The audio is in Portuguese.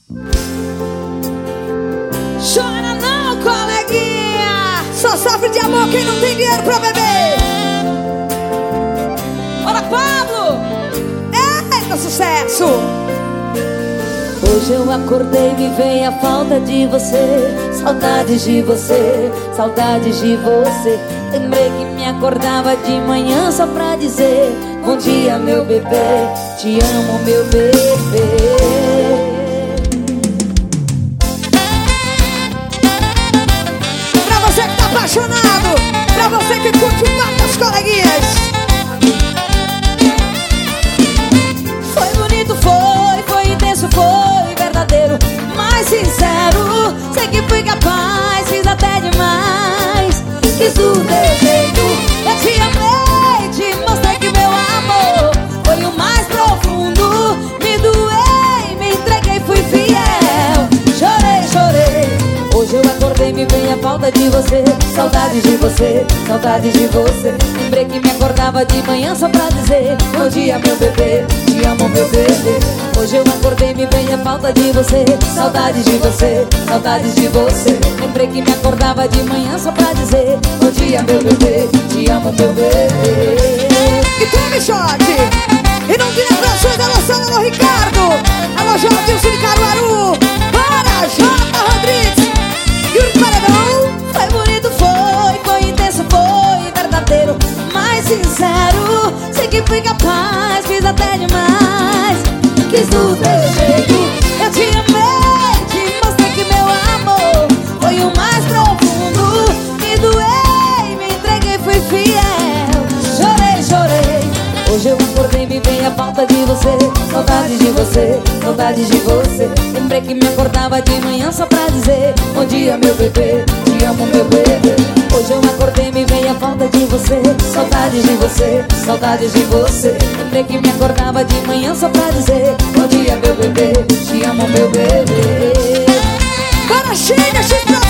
Chora não, coleguinha. Só sofre de amor quem não tem dinheiro pra beber. Bora, Pablo. Eita, sucesso. Hoje eu acordei e me veio a falta de você. Saudades de você, saudades de você. Lembrei que me acordava de manhã só pra dizer: bom dia, meu bebê, te amo, meu bebê. Pra você que tá apaixonado, pra você que curte o Bar das Coleguinhas. Foi bonito, foi intenso, foi verdadeiro, mais sincero. Sei que fui capaz, fiz até demais. Quis do teu jeito, eu te amei, te mostrei que meu amor foi o mais profundo. Me doei, me entreguei, fui fiel. Chorei, chorei. Hoje eu acordei, me veio a falta de você. Saudades de você, saudades de você. Lembrei que me acordava de manhã só pra dizer: bom dia, meu bebê, te amo, meu bebê. Hoje eu acordei, me veio a falta de você. Saudades de você, saudades de você. Lembrei que me acordava de manhã só pra dizer: bom dia, meu bebê, te amo, meu bebê. E tome shot. E não tira frações da noção, alô Ricardo. Alô Jordilson de Caruaru. Para, Jota Rodrigues. Yuri Paredão. Foi bonito, foi intenso, foi verdadeiro, mais sincero. Sei que fui capaz, fiz até demais. Quis do teu jeito, eu te amei, te mostrei que meu amor foi o mais profundo. Me doei, me entreguei, fui fiel. Chorei, chorei. Hoje eu acordei, me veio a falta de você. Saudades de você, saudades de você. Lembrei que me acordava de manhã só pra dizer: bom dia, meu bebê, te amo, meu bebê. Hoje eu acordei, me veio a falta de você. Saudades de você, saudades de você. Lembrei que me acordava de manhã só pra dizer: bom dia, meu bebê, te amo, meu bebê. Para, chega, chega.